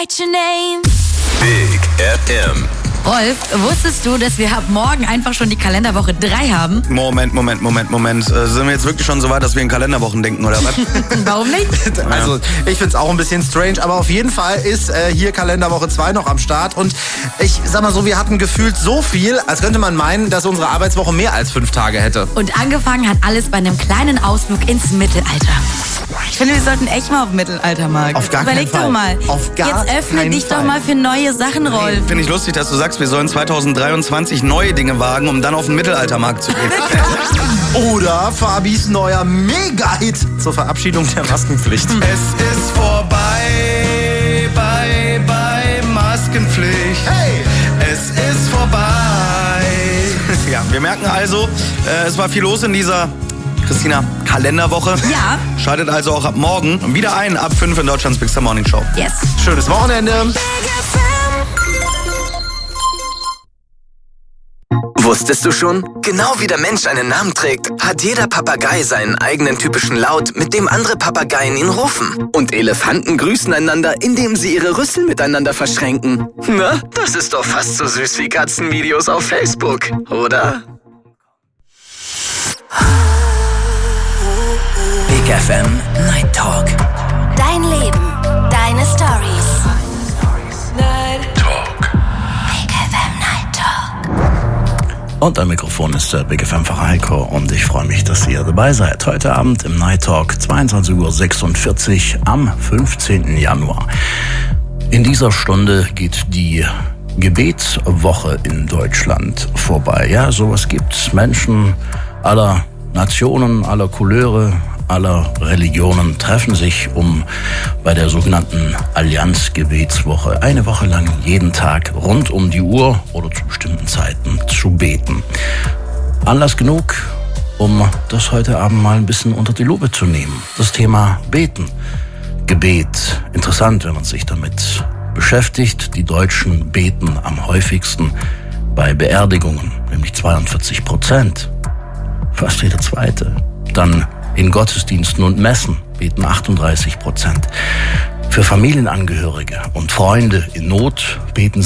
write your name. Big FM. Rolf, wusstest du, dass wir ab morgen einfach schon die Kalenderwoche 3 haben? Moment. Sind wir jetzt wirklich schon so weit, dass wir in Kalenderwochen denken, oder was? Warum nicht? Also, ich find's auch ein bisschen strange, aber auf jeden Fall ist hier Kalenderwoche 2 noch am Start. Und ich sag mal so, wir hatten gefühlt so viel, als könnte man meinen, dass unsere Arbeitswoche mehr als 5 Tage hätte. Und angefangen hat alles bei einem kleinen Ausflug ins Mittelalter. Ich finde, wir sollten echt mal auf Mittelalter, Marc. Auf gar Überleg keinen doch Fall. mal. Auf gar Jetzt öffne keinen dich Fall. doch mal für neue Sachen, Rolf. Finde ich lustig, dass du sagst, wir sollen 2023 neue Dinge wagen, um dann auf den Mittelaltermarkt zu gehen. Oder Fabis neuer Mega-Hit zur Verabschiedung der Maskenpflicht. Es ist vorbei bei Maskenpflicht. Hey! Es ist vorbei. Ja, wir merken also, es war viel los in dieser, Christina, Kalenderwoche. Ja. Schaltet also auch ab morgen wieder ein, ab 5 in Deutschlands Big Star Morning Show. Yes. Schönes Wochenende. Wusstest du schon? Genau wie der Mensch einen Namen trägt, hat jeder Papagei seinen eigenen typischen Laut, mit dem andere Papageien ihn rufen. Und Elefanten grüßen einander, indem sie ihre Rüssel miteinander verschränken. Na, das ist doch fast so süß wie Katzenvideos auf Facebook, oder? Big FM Night Talk. Dein Leben, deine Stories. Big FM Night Talk. Und am Mikrofon ist der Big FM-Pfarrer Heiko und ich freue mich, dass ihr dabei seid. Heute Abend im Night Talk, 22:46 Uhr am 15. Januar. In dieser Stunde geht die Gebetswoche in Deutschland vorbei. Ja, sowas gibt's. Menschen aller Nationen, aller Couleurs, aller Religionen treffen sich, um bei der sogenannten Allianz-Gebetswoche eine Woche lang jeden Tag rund um die Uhr oder zu bestimmten Zeiten zu beten. Anlass genug, um das heute Abend mal ein bisschen unter die Lupe zu nehmen. Das Thema Beten. Gebet. Interessant, wenn man sich damit beschäftigt. Die Deutschen beten am häufigsten bei Beerdigungen, nämlich 42%. Fast jeder Zweite. Dann in Gottesdiensten und Messen beten 38%. Für Familienangehörige und Freunde in Not beten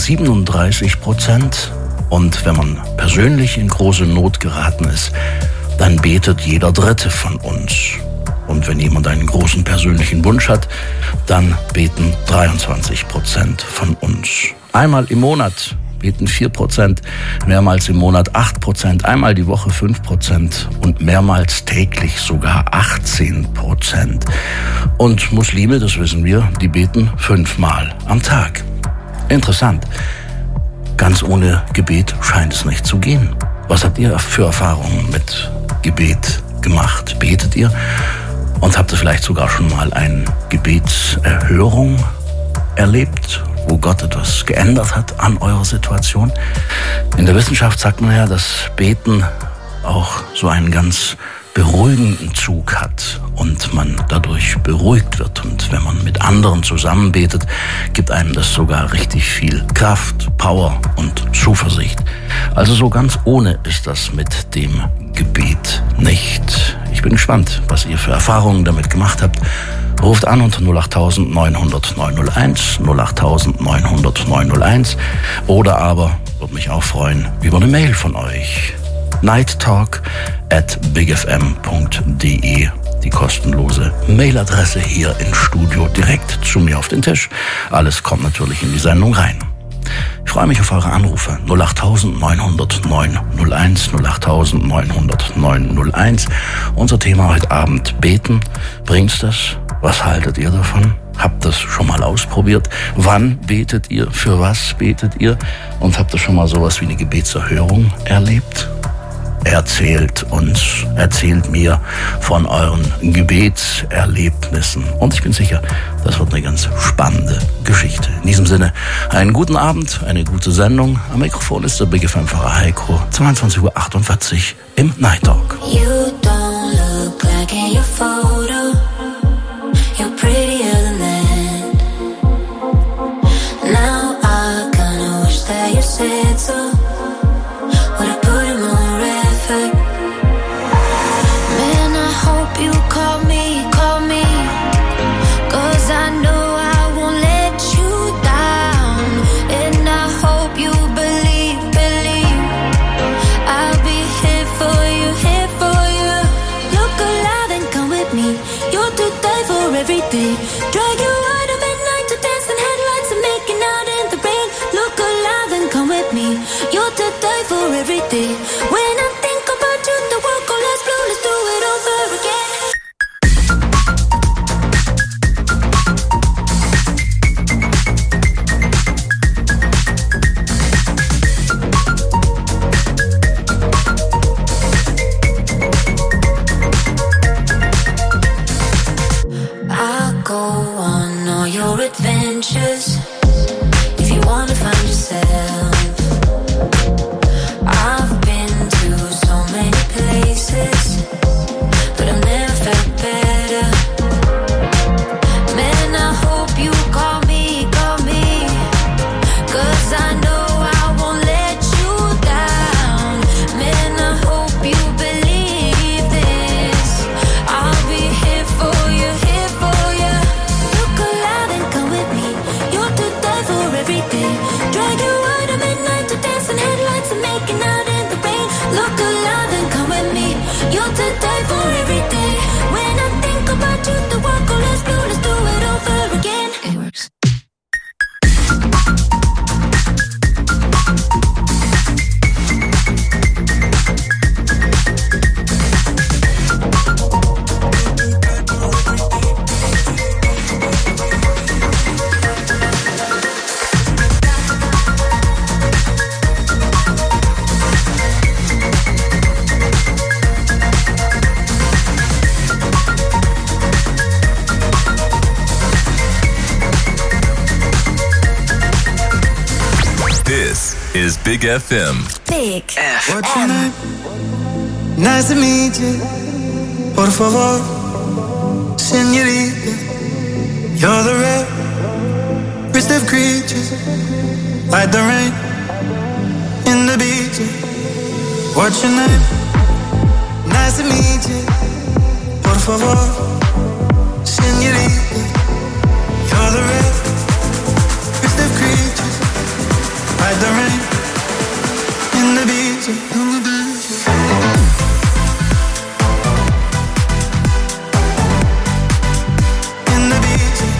37%. Und wenn man persönlich in große Not geraten ist, dann betet jeder Dritte von uns. Und wenn jemand einen großen persönlichen Wunsch hat, dann beten 23% von uns. Einmal im Monat beten 4%, mehrmals im Monat 8%, einmal die Woche 5% und mehrmals täglich sogar 18%. Und Muslime, das wissen wir, die beten 5-mal am Tag. Interessant. Ganz ohne Gebet scheint es nicht zu gehen. Was habt ihr für Erfahrungen mit Gebet gemacht? Betet ihr? Und habt ihr vielleicht sogar schon mal eine Gebetserhörung erlebt, wo Gott etwas geändert hat an eurer Situation? In der Wissenschaft sagt man ja, dass Beten auch so einen ganz beruhigenden Zug hat und man dadurch beruhigt wird. Und wenn man mit anderen zusammen betet, gibt einem das sogar richtig viel Kraft, Power und Zuversicht. Also so ganz ohne ist das mit dem Gebet nicht. Ich bin gespannt, was ihr für Erfahrungen damit gemacht habt. Ruft an unter 08000 900 901, 08000 900 901 oder aber, würde mich auch freuen, über eine Mail von euch. nighttalk@bigfm.de, die kostenlose Mailadresse hier im Studio, direkt zu mir auf den Tisch. Alles kommt natürlich in die Sendung rein. Ich freue mich auf eure Anrufe. 08000 900 901, 08000 900 901. Unser Thema heute Abend: Beten. Bringt's das? Was haltet ihr davon? Habt ihr das schon mal ausprobiert? Wann betet ihr? Für was betet ihr? Und habt ihr schon mal sowas wie eine Gebetserhörung erlebt? Erzählt mir von euren Gebetserlebnissen. Und ich bin sicher, das wird eine ganz spannende Geschichte. In diesem Sinne, einen guten Abend, eine gute Sendung. Am Mikrofon ist der Big FM-Pfarrer Heiko, 22:48 Uhr im Night Talk. You don't look like in your photo. You're prettier than that. Now I kinda wish that you said so. Would've put in more effort. Man, I hope you call me. 'Cause I know I won't let you die. everything. Drag you out at midnight to dancing headlights and making out in the rain. Look alive and come with me. You're to die for everything. When I think about you, the world goes less blue. Let's do it over again. Adventures, if you wanna find yourself. I've been to so many places, but I've never felt better. Man, I hope you call me, 'cause I know I won't let you down. Man, I hope you believe this. I'll be here for you, here for you. Look alive and come with me. You're to die for everything. Drag you out at midnight to dancing headlights and making out in the rain. Look alive and come with me. You're to die for everything. When I think about you, the world goes less blue. Let's do it over again. It works. This is Big FM. Big What's your name? Nice to meet you. Por favor, señorita. You're the rarest of creatures, like the rain in the beaches. What's your name? Nice to meet you. Por favor, señorita. You're the rarest of creatures, like the rain in the beaches. In the beaches,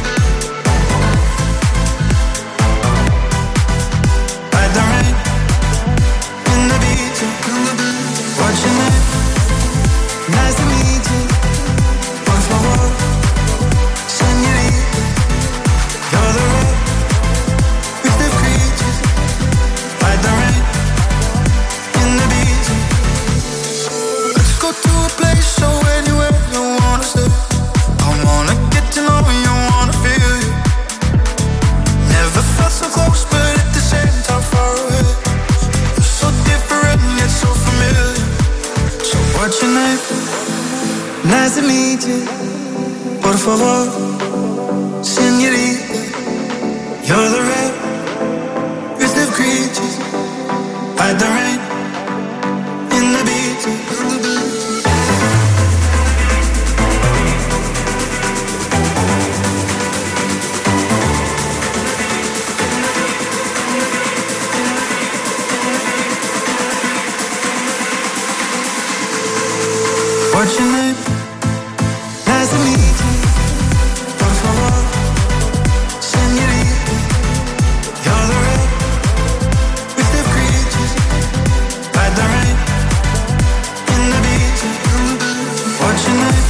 like the rain in the beaches. What's your name? Nice to meet you. Por favor, señorita. You're the rarest of creatures, like the rain in the beaches. Let's go to a place so anywhere you wanna stay. I wanna get to know you, wanna feel you. Never felt so close, but at the same time far away. You're so different yet so familiar. So what's your name? Nice to meet you. Por favor, señorita. You're the rarest of creatures, like the rain in the beaches. What's your name? Nice to meet you. Por favor, señorita. You're the rarest of creatures, like the rain in the beaches. What's your name?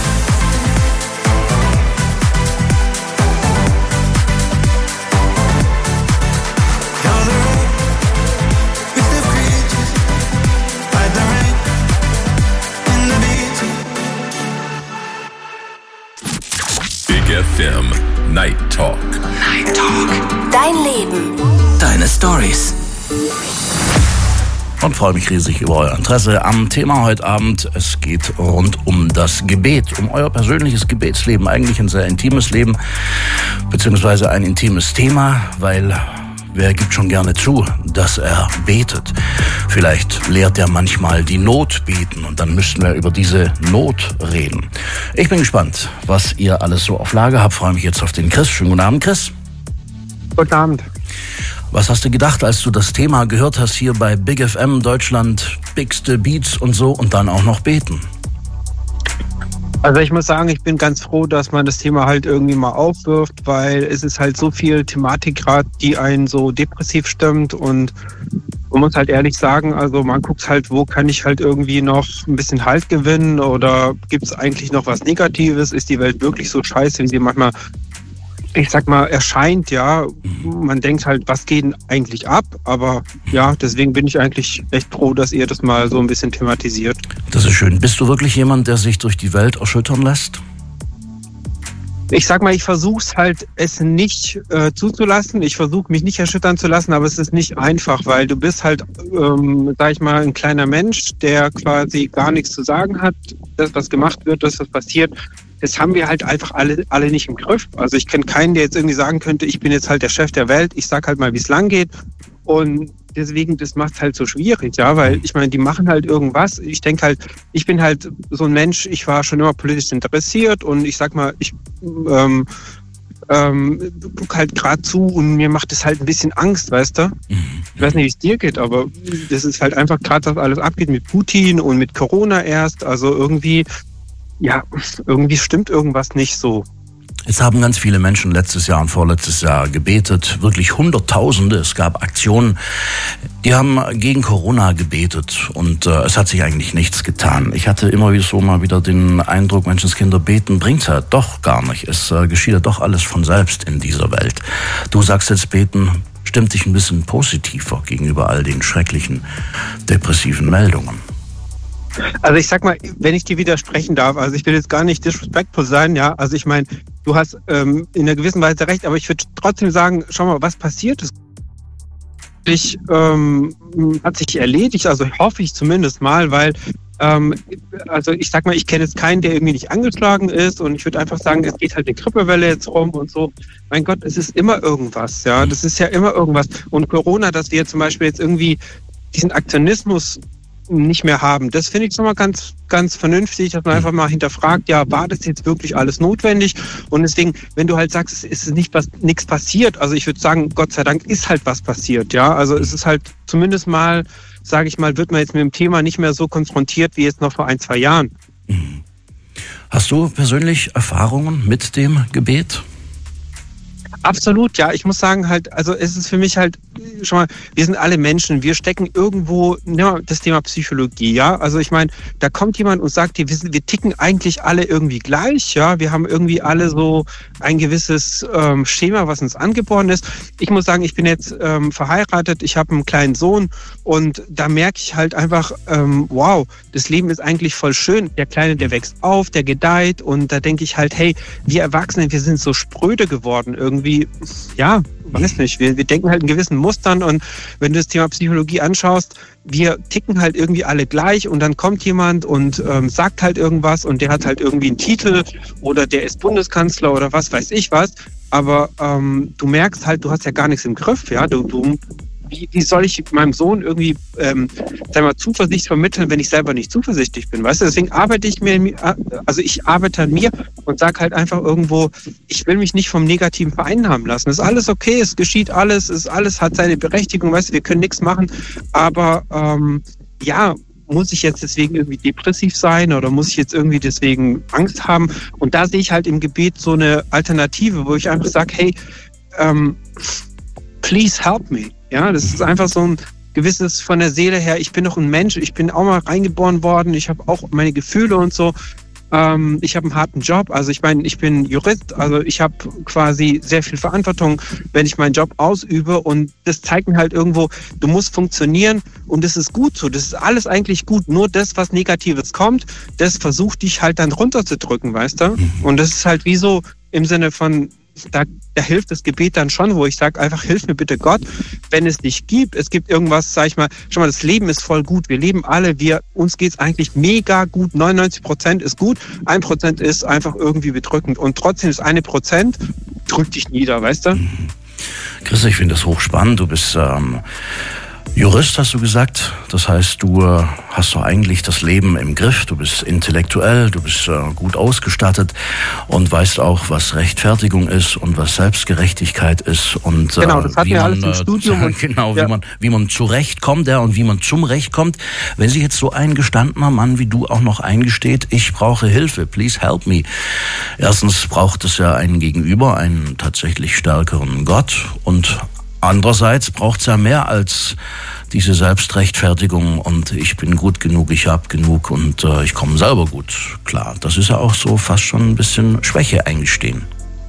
You're the rarest of creatures, like the rain in the beaches. Big FM Night Talk. Dein Leben. Deine Stories. Und freue mich riesig über euer Interesse am Thema heute Abend. Es geht rund um das Gebet, um euer persönliches Gebetsleben. Eigentlich ein sehr intimes Leben, beziehungsweise ein intimes Thema, weil wer gibt schon gerne zu, dass er betet? Vielleicht lehrt er manchmal die Not beten und dann müssten wir über diese Not reden. Ich bin gespannt, was ihr alles so auf Lager habt. Freue mich jetzt auf den Chris. Schönen guten Abend, Chris. Guten Abend. Was hast du gedacht, als du das Thema gehört hast hier bei Big FM Deutschland, bigste Beats und so und dann auch noch beten? Also ich muss sagen, ich bin ganz froh, dass man das Thema halt irgendwie mal aufwirft, weil es ist halt so viel Thematik gerade, die einen so depressiv stimmt und man muss halt ehrlich sagen, also man guckt halt, wo kann ich halt irgendwie noch ein bisschen Halt gewinnen oder gibt es eigentlich noch was Negatives? Ist die Welt wirklich so scheiße, wie sie manchmal, ich sag mal, erscheint, ja? Man denkt halt, was geht denn eigentlich ab? Aber ja, deswegen bin ich eigentlich echt froh, dass ihr das mal so ein bisschen thematisiert. Das ist schön. Bist du wirklich jemand, der sich durch die Welt erschüttern lässt? Ich sag mal, ich versuche es halt, es nicht zuzulassen. Ich versuche mich nicht erschüttern zu lassen, aber es ist nicht einfach, weil du bist halt, sag ich mal, ein kleiner Mensch, der quasi gar nichts zu sagen hat. Das, was gemacht wird, das, was passiert, das haben wir halt einfach alle nicht im Griff. Also ich kenne keinen, der jetzt irgendwie sagen könnte, ich bin jetzt halt der Chef der Welt, ich sag halt mal, wie es lang geht. Und deswegen, das macht es halt so schwierig, ja, weil ich meine, die machen halt irgendwas. Ich denke halt, ich bin halt so ein Mensch, ich war schon immer politisch interessiert und ich sag mal, ich guck halt gerade zu und mir macht es halt ein bisschen Angst, weißt du? Ich weiß nicht, wie es dir geht, aber das ist halt einfach gerade, was alles abgeht mit Putin und mit Corona erst. Also irgendwie, ja, irgendwie stimmt irgendwas nicht so. Es haben ganz viele Menschen letztes Jahr und vorletztes Jahr gebetet, wirklich Hunderttausende. Es gab Aktionen, die haben gegen Corona gebetet und es hat sich eigentlich nichts getan. Ich hatte immer so mal wieder den Eindruck, Menschenskinder, beten bringt's halt doch gar nicht. Es geschieht ja doch alles von selbst in dieser Welt. Du sagst jetzt, beten stimmt dich ein bisschen positiver gegenüber all den schrecklichen, depressiven Meldungen. Also ich sag mal, wenn ich dir widersprechen darf, also ich will jetzt gar nicht disrespectful sein, ja, also ich meine, du hast in einer gewissen Weise recht, aber ich würde trotzdem sagen, schau mal, was passiert ist. Hat sich erledigt, also hoffe ich zumindest mal, weil also ich sag mal, ich kenne jetzt keinen, der irgendwie nicht angeschlagen ist und ich würde einfach sagen, es geht halt eine Grippewelle jetzt rum und so. Mein Gott, es ist immer irgendwas, ja, das ist ja immer irgendwas. Und Corona, dass wir zum Beispiel jetzt irgendwie diesen Aktionismus nicht mehr haben. Das finde ich nochmal ganz, ganz vernünftig, dass man einfach mal hinterfragt, ja, war das jetzt wirklich alles notwendig? Und deswegen, wenn du halt sagst, es ist nichts passiert, also ich würde sagen, Gott sei Dank ist halt was passiert, ja. Also es ist halt zumindest mal, sage ich mal, wird man jetzt mit dem Thema nicht mehr so konfrontiert wie jetzt noch vor 1-2 Jahren. Hast du persönlich Erfahrungen mit dem Gebet? Absolut, ja. Ich muss sagen halt, also es ist für mich halt, schon mal, wir sind alle Menschen, wir stecken irgendwo, ja, das Thema Psychologie, ja. Also ich meine, da kommt jemand und sagt dir, wir ticken eigentlich alle irgendwie gleich, ja. Wir haben irgendwie alle so ein gewisses Schema, was uns angeboren ist. Ich muss sagen, ich bin jetzt verheiratet, ich habe einen kleinen Sohn und da merke ich halt einfach, wow, das Leben ist eigentlich voll schön. Der Kleine, der wächst auf, der gedeiht und da denke ich halt, hey, wir Erwachsenen, wir sind so spröde geworden irgendwie. Ja, weiß nicht, wir denken halt in gewissen Mustern und wenn du das Thema Psychologie anschaust, wir ticken halt irgendwie alle gleich und dann kommt jemand und sagt halt irgendwas und der hat halt irgendwie einen Titel oder der ist Bundeskanzler oder was weiß ich was, aber du merkst halt, du hast ja gar nichts im Griff, ja, wie soll ich meinem Sohn irgendwie Zuversicht vermitteln, wenn ich selber nicht zuversichtlich bin, weißt du? Deswegen arbeite ich arbeite an mir und sage halt einfach irgendwo, ich will mich nicht vom Negativen vereinnahmen lassen. Es ist alles okay, es geschieht alles, alles hat seine Berechtigung, weißt du, wir können nichts machen, aber ja, muss ich jetzt deswegen irgendwie depressiv sein oder muss ich jetzt irgendwie deswegen Angst haben? Und da sehe ich halt im Gebet so eine Alternative, wo ich einfach sage, hey, please help me. Ja, das ist einfach so ein gewisses von der Seele her, ich bin doch ein Mensch, ich bin auch mal reingeboren worden, ich habe auch meine Gefühle und so. Ich habe einen harten Job, also ich meine, ich bin Jurist, also ich habe quasi sehr viel Verantwortung, wenn ich meinen Job ausübe und das zeigt mir halt irgendwo, du musst funktionieren und das ist gut so, das ist alles eigentlich gut, nur das, was Negatives kommt, das versucht dich halt dann runterzudrücken, weißt du? Und das ist halt wie so im Sinne von, da hilft das Gebet dann schon, wo ich sage, einfach hilf mir bitte Gott, wenn es dich gibt. Es gibt irgendwas, sag ich mal, schon mal, das Leben ist voll gut. Wir leben alle, uns geht's eigentlich mega gut. 99% ist gut, 1% ist einfach irgendwie bedrückend. Und trotzdem ist 1% drückt dich nieder, weißt du? Chris, ich finde das hochspannend. Du bist Jurist hast du gesagt, das heißt, du hast doch eigentlich das Leben im Griff, du bist intellektuell, du bist gut ausgestattet und weißt auch, was Rechtfertigung ist und was Selbstgerechtigkeit ist und genau, das hatten wir alles im Studium. Und, genau, wie man zurechtkommt, und wie man zum Recht kommt. Wenn sich jetzt so ein gestandener Mann wie du auch noch eingesteht, ich brauche Hilfe, please help me. Erstens braucht es ja einen Gegenüber, einen tatsächlich stärkeren Gott und andererseits braucht es ja mehr als diese Selbstrechtfertigung und ich bin gut genug, ich habe genug und ich komme selber gut klar. Das ist ja auch so fast schon ein bisschen Schwäche eingestehen.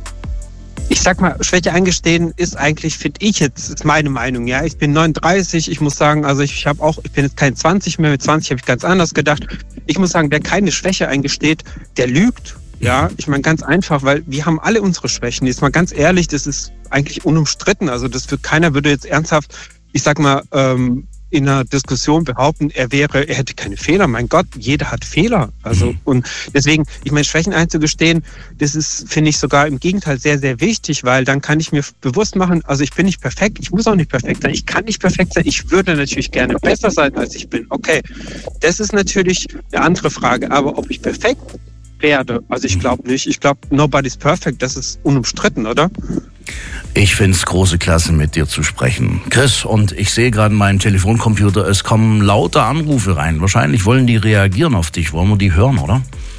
Ich sag mal, Schwäche eingestehen ist eigentlich, finde ich jetzt, ist meine Meinung, ja. Ich bin 39, ich muss sagen, also ich bin jetzt kein 20 mehr, mit 20 habe ich ganz anders gedacht. Ich muss sagen, wer keine Schwäche eingesteht, der lügt. Ja, ich meine ganz einfach, weil wir haben alle unsere Schwächen. Jetzt mal ganz ehrlich, das ist eigentlich unumstritten. Also keiner würde jetzt ernsthaft, ich sag mal, in einer Diskussion behaupten, er hätte keine Fehler. Mein Gott, jeder hat Fehler. Also und deswegen, ich meine, Schwächen einzugestehen, das ist, finde ich, sogar im Gegenteil sehr, sehr wichtig, weil dann kann ich mir bewusst machen, also ich bin nicht perfekt, ich muss auch nicht perfekt sein, ich kann nicht perfekt sein, ich würde natürlich gerne besser sein, als ich bin. Okay, das ist natürlich eine andere Frage, aber ob ich perfekt werde, also ich glaube nicht. Ich glaube, nobody's perfect, das ist unumstritten, oder? Ich finde es große Klasse, mit dir zu sprechen. Chris, und ich sehe gerade in meinem Telefoncomputer, es kommen lauter Anrufe rein. Wahrscheinlich wollen die reagieren auf dich. Wollen wir die hören, oder?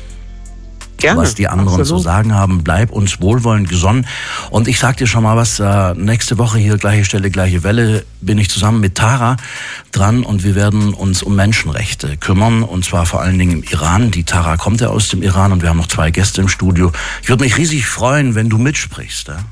Gerne. Was die anderen zu sagen haben, bleib uns wohlwollend gesonnen. Und ich sag dir schon mal was, nächste Woche hier, gleiche Stelle, gleiche Welle, bin ich zusammen mit Tara dran und wir werden uns um Menschenrechte kümmern und zwar vor allen Dingen im Iran. Die Tara kommt ja aus dem Iran und wir haben noch 2 Gäste im Studio. Ich würde mich riesig freuen, wenn du mitsprichst. Ja?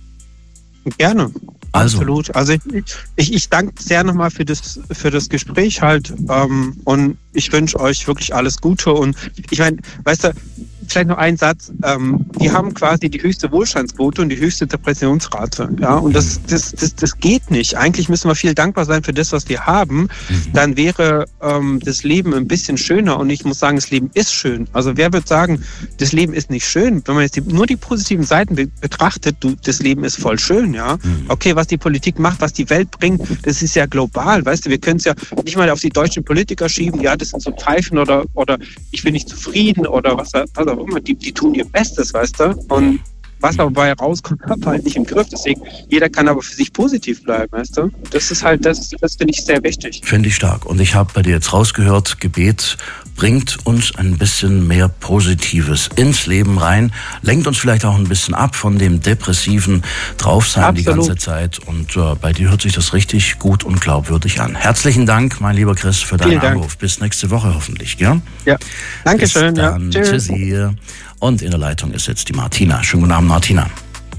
Gerne. Absolut. Also ich danke sehr nochmal für das Gespräch halt und ich wünsche euch wirklich alles Gute und ich meine, weißt du, vielleicht noch ein Satz, wir haben quasi die höchste Wohlstandsquote und die höchste Depressionsrate, ja, und das geht nicht. Eigentlich müssen wir viel dankbar sein für das, was wir haben, dann wäre das Leben ein bisschen schöner und ich muss sagen, das Leben ist schön. Also wer wird sagen, das Leben ist nicht schön? Wenn man jetzt nur die positiven Seiten betrachtet, das Leben ist voll schön, ja. Okay, was die Politik macht, was die Welt bringt, das ist ja global, weißt du, wir können es ja nicht mal auf die deutschen Politiker schieben, ja, das sind so Pfeifen oder ich bin nicht zufrieden oder was auch immer, die tun ihr Bestes, weißt du, und was dabei rauskommt, hat halt nicht im Griff, deswegen, jeder kann aber für sich positiv bleiben, weißt du, das ist halt, das finde ich sehr wichtig. Finde ich stark und ich habe bei dir jetzt rausgehört, Gebet bringt uns ein bisschen mehr Positives ins Leben rein, lenkt uns vielleicht auch ein bisschen ab von dem depressiven Draufsein Absolut. Die ganze Zeit und bei dir hört sich das richtig gut und glaubwürdig an. Herzlichen Dank, mein lieber Chris, für deinen Anruf. Bis nächste Woche hoffentlich, gell? Ja, danke schön. Bis dann. Ja. Tschüssi. Und in der Leitung ist jetzt die Martina. Schönen guten Abend, Martina.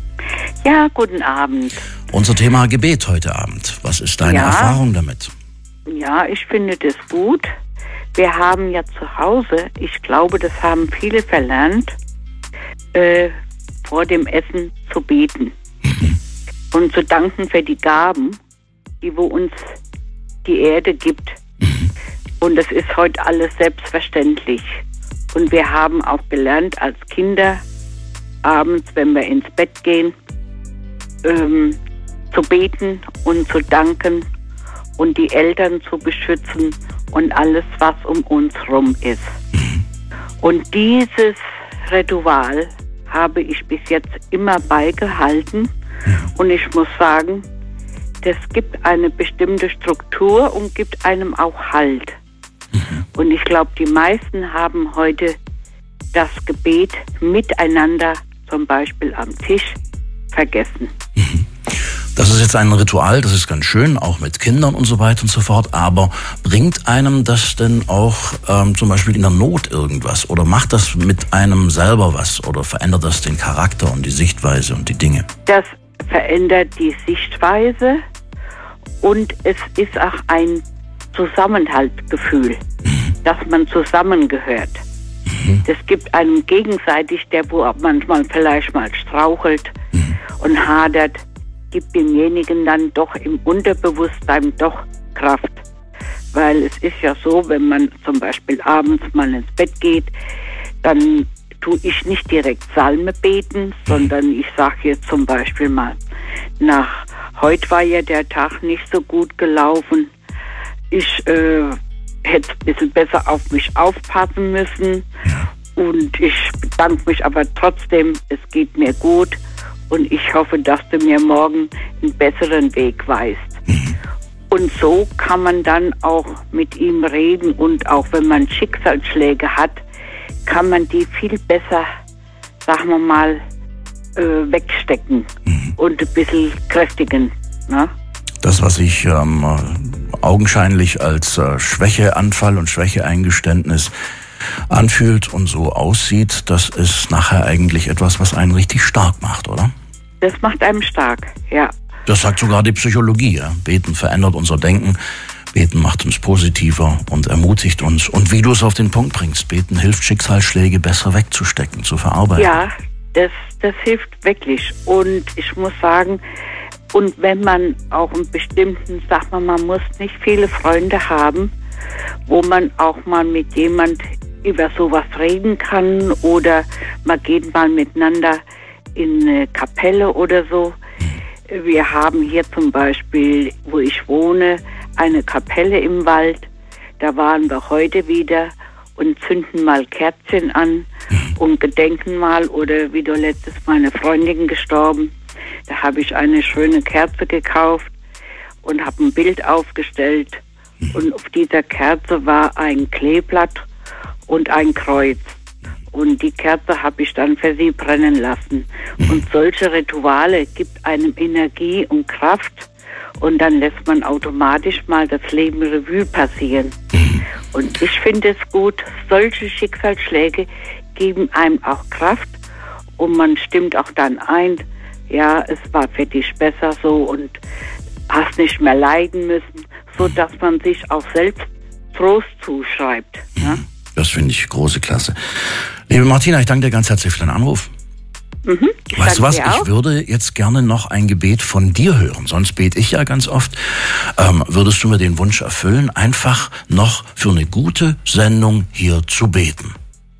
Ja, guten Abend. Unser Thema Gebet heute Abend. Was ist deine Erfahrung damit? Ja, ich finde das gut. Wir haben ja zu Hause, ich glaube, das haben viele verlernt, vor dem Essen zu beten und zu danken für die Gaben, die wo uns die Erde gibt. Und das ist heute alles selbstverständlich. Und wir haben auch gelernt als Kinder, abends, wenn wir ins Bett gehen, zu beten und zu danken und die Eltern zu beschützen und alles, was um uns rum ist. Und dieses Ritual habe ich bis jetzt immer beigehalten. Und ich muss sagen, das gibt eine bestimmte Struktur und gibt einem auch Halt. Und ich glaube, die meisten haben heute das Gebet miteinander, zum Beispiel am Tisch, vergessen. Das ist jetzt ein Ritual, das ist ganz schön, auch mit Kindern und so weiter und so fort, aber bringt einem das denn auch zum Beispiel in der Not irgendwas oder macht das mit einem selber was oder verändert das den Charakter und die Sichtweise und die Dinge? Das verändert die Sichtweise und es ist auch ein Zusammenhaltsgefühl, dass man zusammengehört. Das gibt einem gegenseitig, der wo manchmal vielleicht mal strauchelt und hadert, gibt demjenigen dann doch im Unterbewusstsein doch Kraft. Weil es ist ja so, wenn man zum Beispiel abends mal ins Bett geht, dann tue ich nicht direkt Psalme beten, sondern ich sage jetzt zum Beispiel mal, heute war ja der Tag nicht so gut gelaufen, ich hätte ein bisschen besser auf mich aufpassen müssen. Und ich bedanke mich aber trotzdem, es geht mir gut. Und ich hoffe, dass du mir morgen einen besseren Weg weist. Und so kann man dann auch mit ihm reden. Und auch wenn man Schicksalsschläge hat, kann man die viel besser, sagen wir mal, wegstecken und ein bisschen kräftigen. Ne? Das, was sich augenscheinlich als Schwächeanfall und Schwächeeingeständnis anfühlt und so aussieht, das ist nachher eigentlich etwas, was einen richtig stark macht, oder? Das macht einem stark, ja. Das sagt sogar die Psychologie. Ja? Beten verändert unser Denken. Beten macht uns positiver und ermutigt uns. Und wie du es auf den Punkt bringst, Beten hilft, Schicksalsschläge besser wegzustecken, zu verarbeiten. Ja, das hilft wirklich. Und ich muss sagen, und wenn man auch einen bestimmten, sagt man muss nicht viele Freunde haben, wo man auch mal mit jemand über sowas reden kann oder man geht mal miteinander in eine Kapelle oder so. Wir haben hier zum Beispiel, wo ich wohne, eine Kapelle im Wald. Da waren wir heute wieder und zünden mal Kerzchen an und gedenken mal, oder wie du letztes Mal eine Freundin gestorben. Da habe ich eine schöne Kerze gekauft und habe ein Bild aufgestellt. Und auf dieser Kerze war ein Kleeblatt und ein Kreuz. Und die Kerze habe ich dann für sie brennen lassen. Und solche Rituale gibt einem Energie und Kraft. Und dann lässt man automatisch mal das Leben Revue passieren. Und ich finde es gut, solche Schicksalsschläge geben einem auch Kraft. Und man stimmt auch dann ein, ja, es war für dich besser so und hast nicht mehr leiden müssen, so dass man sich auch selbst Trost zuschreibt. Ja? Das finde ich große Klasse. Liebe Martina, ich danke dir ganz herzlich für deinen Anruf. Weißt du was, ich würde jetzt gerne noch ein Gebet von dir hören, sonst bete ich ja ganz oft. Würdest du mir den Wunsch erfüllen, einfach noch für eine gute Sendung hier zu beten?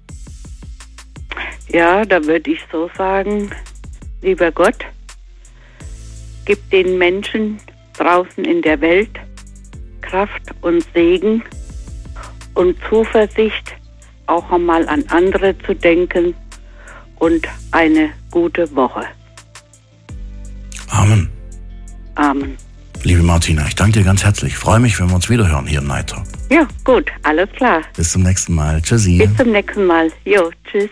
Ja, da würde ich so sagen, lieber Gott, gib den Menschen draußen in der Welt Kraft und Segen und Zuversicht, auch einmal an andere zu denken und eine gute Woche. Amen. Amen. Liebe Martina, ich danke dir ganz herzlich. Ich freue mich, wenn wir uns wiederhören hier im Night Talk. Ja, gut, alles klar. Bis zum nächsten Mal. Tschüssi. Bis zum nächsten Mal. Jo, tschüss.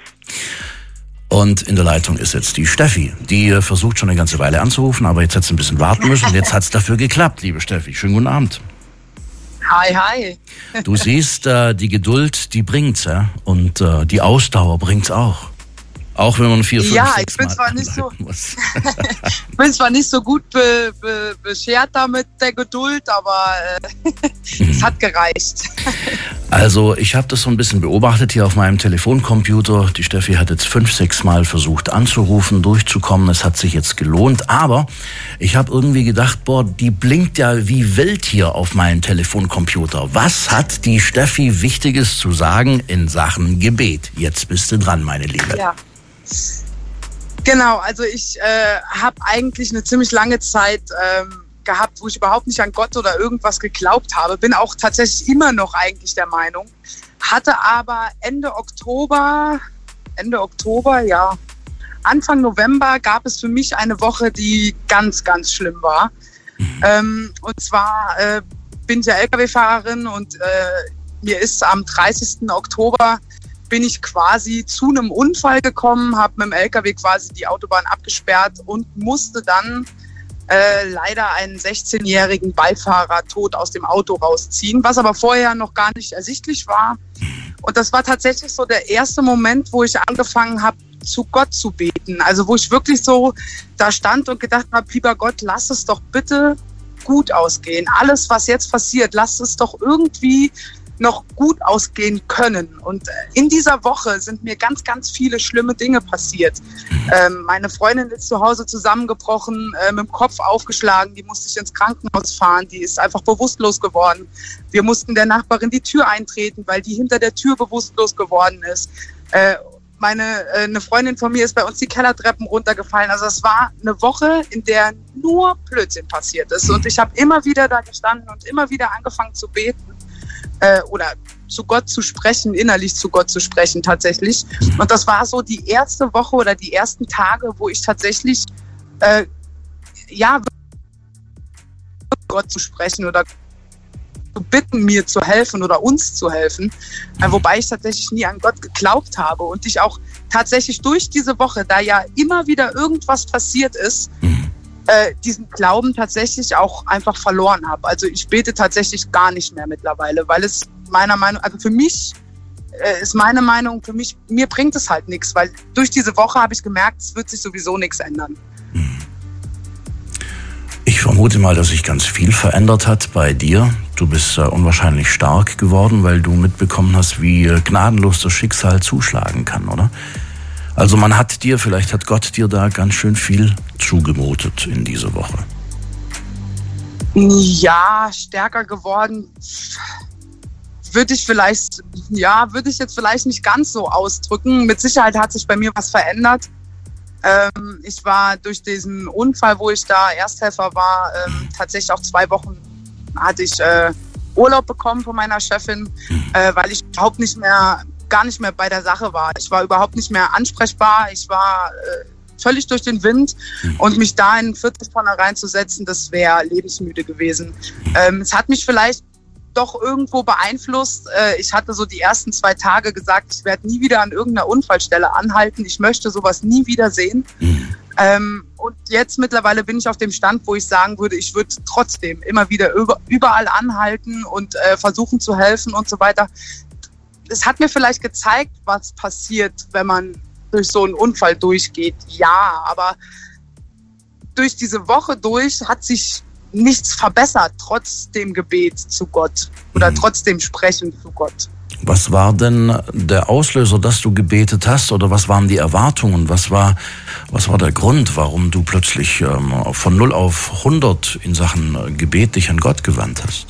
Und in der Leitung ist jetzt die Steffi. Die versucht schon eine ganze Weile anzurufen, aber jetzt hat sie ein bisschen warten müssen und jetzt hat es dafür geklappt, liebe Steffi. Schönen guten Abend. Hi, hi. Du siehst, die Geduld, die bringt's, ja? Und die Ausdauer bringt's auch. Auch wenn man 4, 5, 6 Mal anhalten muss. Ich bin zwar nicht so gut beschert da mit der Geduld, aber es hat gereicht. Also ich habe das so ein bisschen beobachtet hier auf meinem Telefoncomputer. Die Steffi hat jetzt 5, 6 Mal versucht anzurufen, durchzukommen. Es hat sich jetzt gelohnt, aber ich habe irgendwie gedacht, boah, die blinkt ja wie wild hier auf meinem Telefoncomputer. Was hat die Steffi Wichtiges zu sagen in Sachen Gebet? Jetzt bist du dran, meine Liebe. Ja. Genau, also ich habe eigentlich eine ziemlich lange Zeit gehabt, wo ich überhaupt nicht an Gott oder irgendwas geglaubt habe. Bin auch tatsächlich immer noch eigentlich der Meinung. Hatte aber Ende Oktober, ja, Anfang November gab es für mich eine Woche, die ganz, ganz schlimm war. Und zwar bin ich ja LKW-Fahrerin und mir ist am 30. Oktober bin ich quasi zu einem Unfall gekommen, habe mit dem LKW quasi die Autobahn abgesperrt und musste dann leider einen 16-jährigen Beifahrer tot aus dem Auto rausziehen, was aber vorher noch gar nicht ersichtlich war. Und das war tatsächlich so der erste Moment, wo ich angefangen habe, zu Gott zu beten. Also wo ich wirklich so da stand und gedacht habe, lieber Gott, lass es doch bitte gut ausgehen. Alles, was jetzt passiert, lass es doch irgendwie noch gut ausgehen können. Und in dieser Woche sind mir ganz, ganz viele schlimme Dinge passiert. Meine Freundin ist zu Hause zusammengebrochen, mit dem Kopf aufgeschlagen, die musste ich ins Krankenhaus fahren, die ist einfach bewusstlos geworden. Wir mussten der Nachbarin die Tür eintreten, weil die hinter der Tür bewusstlos geworden ist. eine Freundin von mir ist bei uns die Kellertreppen runtergefallen. Also es war eine Woche, in der nur Blödsinn passiert ist. Und ich habe immer wieder da gestanden und immer wieder angefangen zu beten oder zu Gott zu sprechen, innerlich zu Gott zu sprechen tatsächlich. Und das war so die erste Woche oder die ersten Tage, wo ich tatsächlich Gott zu sprechen oder zu bitten, mir zu helfen oder uns zu helfen, wobei ich tatsächlich nie an Gott geglaubt habe und ich auch tatsächlich durch diese Woche, da ja immer wieder irgendwas passiert ist, diesen Glauben tatsächlich auch einfach verloren habe. Also ich bete tatsächlich gar nicht mehr mittlerweile, weil es meiner Meinung, also für mich ist meine Meinung, mir bringt es halt nichts, weil durch diese Woche habe ich gemerkt, es wird sich sowieso nichts ändern. Ich vermute mal, dass sich ganz viel verändert hat bei dir. Du bist unwahrscheinlich stark geworden, weil du mitbekommen hast, wie gnadenlos das Schicksal zuschlagen kann, oder? Also vielleicht hat Gott dir da ganz schön viel zugemutet in dieser Woche. Ja, stärker geworden würde ich jetzt vielleicht nicht ganz so ausdrücken. Mit Sicherheit hat sich bei mir was verändert. Ich war durch diesen Unfall, wo ich da Ersthelfer war, tatsächlich auch 2 Wochen hatte ich Urlaub bekommen von meiner Chefin, weil ich gar nicht mehr bei der Sache war. Ich war überhaupt nicht mehr ansprechbar. Ich war völlig durch den Wind und mich da in 40 Tonne reinzusetzen, das wäre lebensmüde gewesen. Es hat mich vielleicht doch irgendwo beeinflusst. Ich hatte so die ersten 2 Tage gesagt, ich werde nie wieder an irgendeiner Unfallstelle anhalten. Ich möchte sowas nie wieder sehen. Und jetzt mittlerweile bin ich auf dem Stand, wo ich sagen würde, ich würde trotzdem immer wieder überall anhalten und versuchen zu helfen und so weiter. Es hat mir vielleicht gezeigt, was passiert, wenn man durch so einen Unfall durchgeht. Ja, aber durch diese Woche hat sich nichts verbessert, trotz dem Gebet zu Gott oder trotz dem Sprechen zu Gott. Was war denn der Auslöser, dass du gebetet hast, oder was waren die Erwartungen? Was war der Grund, warum du plötzlich von 0 auf 100 in Sachen Gebet dich an Gott gewandt hast?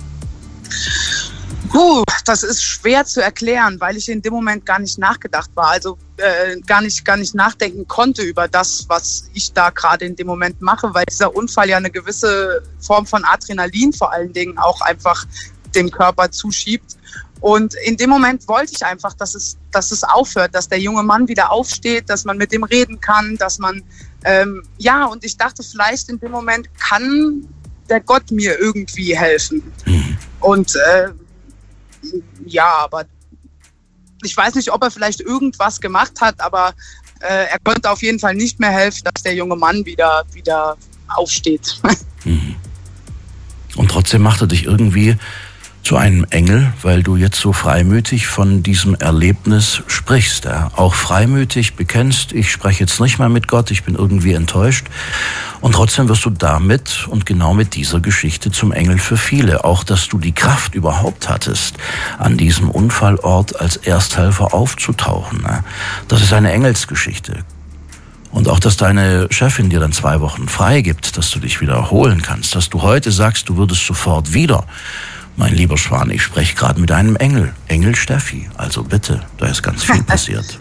Das ist schwer zu erklären, weil ich in dem Moment gar nicht nachgedacht war. Also gar nicht nachdenken konnte über das, was ich da gerade in dem Moment mache, weil dieser Unfall ja eine gewisse Form von Adrenalin vor allen Dingen auch einfach dem Körper zuschiebt. Und in dem Moment wollte ich einfach, dass es aufhört, dass der junge Mann wieder aufsteht, dass man mit dem reden kann, dass man, und ich dachte, vielleicht in dem Moment kann der Gott mir irgendwie helfen. Und aber ich weiß nicht, ob er vielleicht irgendwas gemacht hat, aber er konnte auf jeden Fall nicht mehr helfen, dass der junge Mann wieder aufsteht. Und trotzdem macht er dich irgendwie zu einem Engel, weil du jetzt so freimütig von diesem Erlebnis sprichst. Ja? Auch freimütig bekennst, ich spreche jetzt nicht mehr mit Gott, ich bin irgendwie enttäuscht. Und trotzdem wirst du damit und genau mit dieser Geschichte zum Engel für viele. Auch, dass du die Kraft überhaupt hattest, an diesem Unfallort als Ersthelfer aufzutauchen. Ja? Das ist eine Engelsgeschichte. Und auch, dass deine Chefin dir dann 2 Wochen frei gibt, dass du dich wieder erholen kannst, dass du heute sagst, du würdest sofort wieder. Mein lieber Schwan, ich spreche gerade mit einem Engel, Engel Steffi. Also bitte, da ist ganz viel passiert.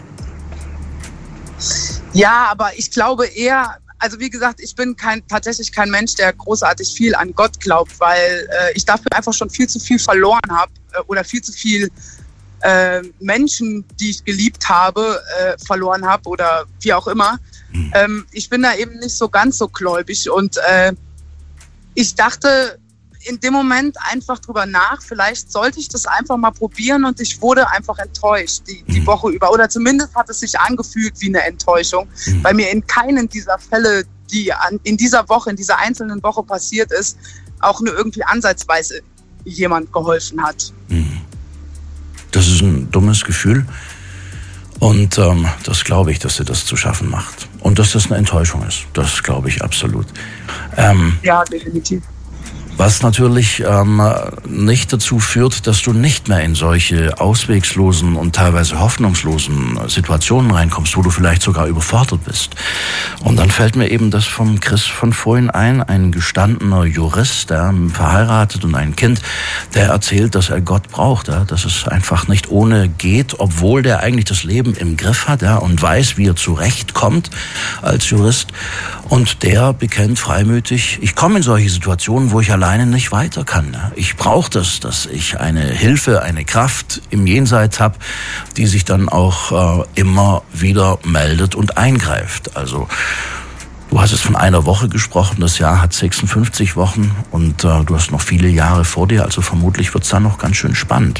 Ja, aber ich glaube eher, also wie gesagt, ich bin tatsächlich kein Mensch, der großartig viel an Gott glaubt, weil ich dafür einfach schon viel zu viel verloren habe oder viel zu viel Menschen, die ich geliebt habe, verloren habe oder wie auch immer. Ich bin da eben nicht so ganz so gläubig und ich dachte in dem Moment einfach drüber nach, vielleicht sollte ich das einfach mal probieren, und ich wurde einfach enttäuscht die Woche über, oder zumindest hat es sich angefühlt wie eine Enttäuschung, weil mir in keinen dieser Fälle, die in dieser einzelnen Woche passiert ist, auch nur irgendwie ansatzweise jemand geholfen hat. Das ist ein dummes Gefühl. Und das glaube ich, dass dir das zu schaffen macht. Und dass das eine Enttäuschung ist. Das glaube ich absolut. Ja, definitiv. Was natürlich nicht dazu führt, dass du nicht mehr in solche auswegslosen und teilweise hoffnungslosen Situationen reinkommst, wo du vielleicht sogar überfordert bist. Und dann fällt mir eben das vom Chris von vorhin ein gestandener Jurist, der verheiratet und ein Kind, der erzählt, dass er Gott braucht, ja, dass es einfach nicht ohne geht, obwohl der eigentlich das Leben im Griff hat, ja, und weiß, wie er zurechtkommt als Jurist. Und der bekennt freimütig, ich komme in solche Situationen, wo ich alleine nicht weiter kann. Ich brauche das, dass ich eine Hilfe, eine Kraft im Jenseits habe, die sich dann auch immer wieder meldet und eingreift. Also du hast es von einer Woche gesprochen, das Jahr hat 56 Wochen und du hast noch viele Jahre vor dir, also vermutlich wird es dann noch ganz schön spannend.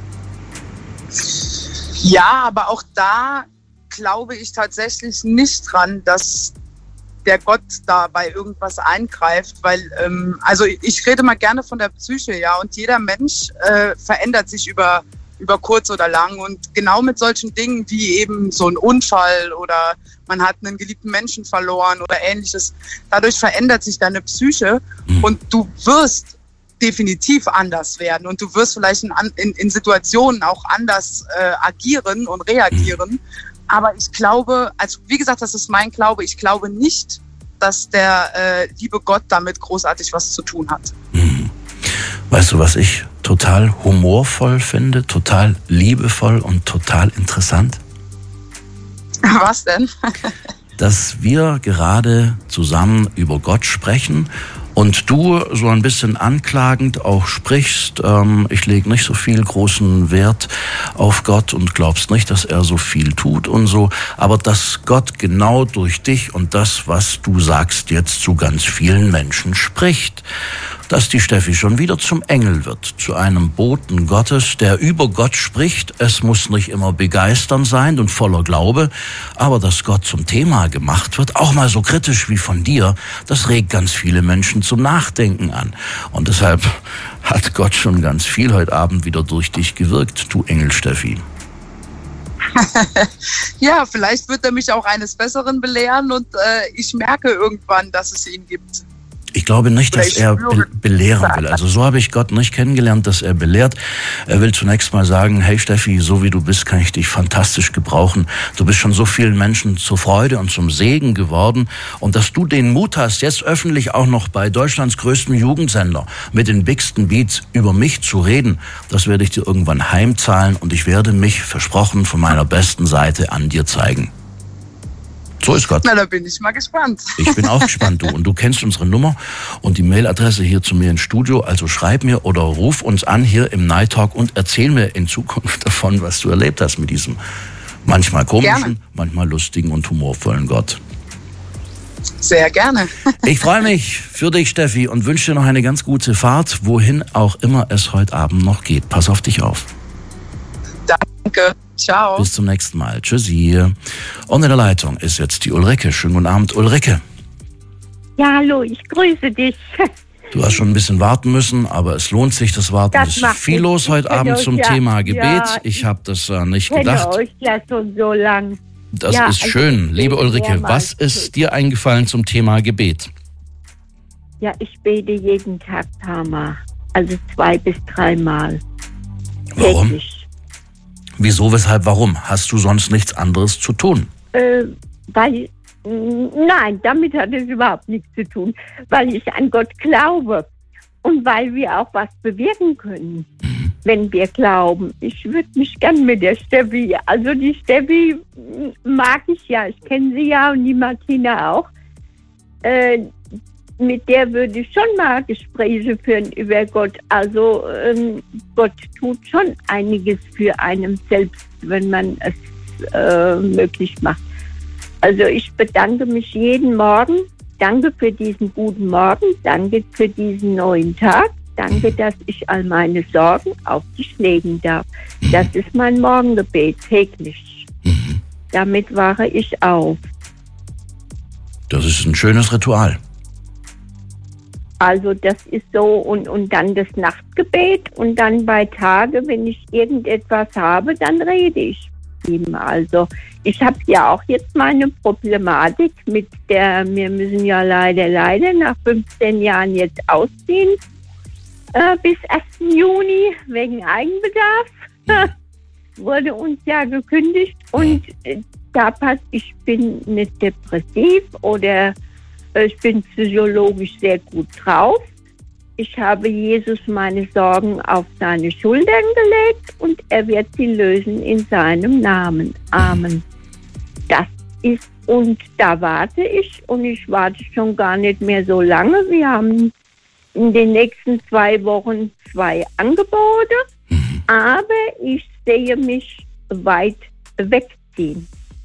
Ja, aber auch da glaube ich tatsächlich nicht dran, dass der Gott da bei irgendwas eingreift, weil, also ich rede mal gerne von der Psyche, ja, und jeder Mensch verändert sich über kurz oder lang und genau mit solchen Dingen wie eben so ein Unfall oder man hat einen geliebten Menschen verloren oder ähnliches, dadurch verändert sich deine Psyche und du wirst definitiv anders werden und du wirst vielleicht in Situationen auch anders agieren und reagieren. Aber ich glaube, also wie gesagt, das ist mein Glaube, ich glaube nicht, dass der liebe Gott damit großartig was zu tun hat. Weißt du, was ich total humorvoll finde, total liebevoll und total interessant? Was denn? Dass wir gerade zusammen über Gott sprechen und du so ein bisschen anklagend auch sprichst, ich lege nicht so viel großen Wert auf Gott und glaubst nicht, dass er so viel tut und so, aber dass Gott genau durch dich und das, was du sagst, jetzt zu ganz vielen Menschen spricht. Dass die Steffi schon wieder zum Engel wird, zu einem Boten Gottes, der über Gott spricht. Es muss nicht immer begeisternd sein und voller Glaube, aber dass Gott zum Thema gemacht wird, auch mal so kritisch wie von dir, das regt ganz viele Menschen zum Nachdenken an. Und deshalb hat Gott schon ganz viel heute Abend wieder durch dich gewirkt, du Engel Steffi. Ja, vielleicht wird er mich auch eines Besseren belehren und ich merke irgendwann, dass es ihn gibt. Ich glaube nicht, dass er belehren will. Also so habe ich Gott nicht kennengelernt, dass er belehrt. Er will zunächst mal sagen, hey Steffi, so wie du bist, kann ich dich fantastisch gebrauchen. Du bist schon so vielen Menschen zur Freude und zum Segen geworden. Und dass du den Mut hast, jetzt öffentlich auch noch bei Deutschlands größtem Jugendsender mit den bigsten Beats über mich zu reden, das werde ich dir irgendwann heimzahlen und ich werde mich, versprochen, von meiner besten Seite an dir zeigen. So ist Gott. Na, da bin ich mal gespannt. Ich bin auch gespannt, du. Und du kennst unsere Nummer und die Mailadresse hier zu mir ins Studio. Also schreib mir oder ruf uns an hier im Night Talk und erzähl mir in Zukunft davon, was du erlebt hast mit diesem manchmal komischen, manchmal lustigen und humorvollen Gott. Sehr gerne. Ich freue mich für dich, Steffi, und wünsche dir noch eine ganz gute Fahrt, wohin auch immer es heute Abend noch geht. Pass auf dich auf. Danke. Ciao. Bis zum nächsten Mal. Tschüssi. Und in der Leitung ist jetzt die Ulrike. Schönen guten Abend, Ulrike. Ja, hallo, ich grüße dich. Du hast schon ein bisschen warten müssen, aber es lohnt sich, das Warten. Es ist viel los heute Abend zum Thema Gebet. Ja, ich habe das nicht gedacht. Ich kenne euch ja schon so lang. Das ist schön. Liebe Ulrike, was ist dir eingefallen zum Thema Gebet? Ja, ich bete jeden Tag ein paar Mal. Also 2 bis 3 Mal. Warum? Täglich. Wieso, weshalb, warum? Hast du sonst nichts anderes zu tun? Nein, damit hat es überhaupt nichts zu tun. Weil ich an Gott glaube. Und weil wir auch was bewirken können, wenn wir glauben. Ich würde mich gern mit der Steffi, also die Steffi mag ich ja, ich kenne sie ja und die Martina auch. Mit der würde ich schon mal Gespräche führen über Gott. Also Gott tut schon einiges für einen selbst, wenn man es möglich macht. Also ich bedanke mich jeden Morgen. Danke für diesen guten Morgen. Danke für diesen neuen Tag. Danke, dass ich all meine Sorgen auf dich legen darf. Das ist mein Morgengebet täglich. Damit wache ich auf. Das ist ein schönes Ritual. Also das ist so und dann das Nachtgebet und dann bei Tage, wenn ich irgendetwas habe, dann rede ich ihm. Also ich habe ja auch jetzt meine Problematik mit wir müssen ja leider nach 15 Jahren jetzt ausziehen Bis 1. Juni wegen Eigenbedarf wurde uns ja gekündigt. Und da passt, ich bin nicht depressiv oder ich bin psychologisch sehr gut drauf. Ich habe Jesus meine Sorgen auf seine Schultern gelegt und er wird sie lösen in seinem Namen. Amen. Das ist, und da warte ich, und ich warte schon gar nicht mehr so lange. Wir haben in den nächsten 2 Wochen 2 Angebote, aber ich sehe mich weit wegziehen.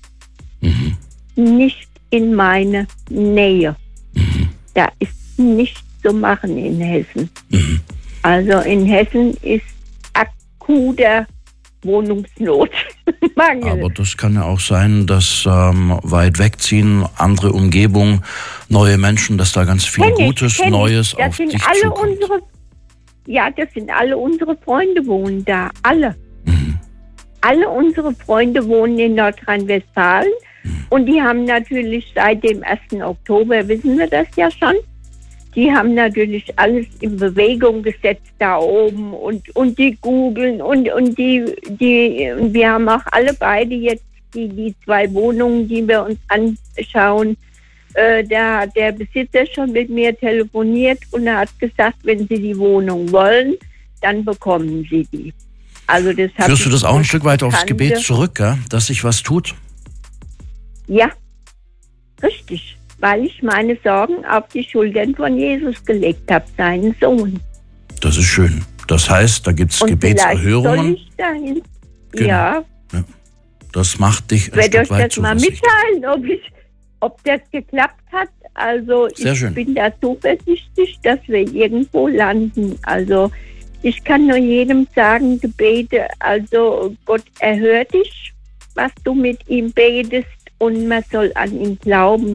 Nicht in meine Nähe. Da ist nichts zu machen in Hessen. Also in Hessen ist akuter Wohnungsnot. Mangel. Aber das kann ja auch sein, dass weit wegziehen, andere Umgebung, neue Menschen, dass da ganz viel Gutes, Neues auf dich zukommt. Das sind alle unsere Freunde wohnen da. Alle. Alle unsere Freunde wohnen in Nordrhein-Westfalen. Und die haben natürlich seit dem 1. Oktober, wissen wir das ja schon, die haben natürlich alles in Bewegung gesetzt da oben und die googeln und wir haben auch alle beide jetzt die 2 Wohnungen, die wir uns anschauen. Da hat der Besitzer schon mit mir telefoniert und er hat gesagt, wenn Sie die Wohnung wollen, dann bekommen Sie die. Also das führst du das auch ein Stück weit aufs Gebet zurück, ja? Dass sich was tut? Ja, richtig. Weil ich meine Sorgen auf die Schultern von Jesus gelegt habe, seinen Sohn. Das ist schön. Das heißt, da gibt es Gebetserhörungen. Soll ich dahin? Genau. Ja. Das macht dich ein Ich werde Stück euch weit das mal zuversichtlich. mitteilen, ob das geklappt hat. Also Sehr ich schön. bin da zuversichtlich, dass wir irgendwo landen. Also ich kann nur jedem sagen, Gebete, also Gott erhört dich, was du mit ihm betest, und man soll an ihn glauben.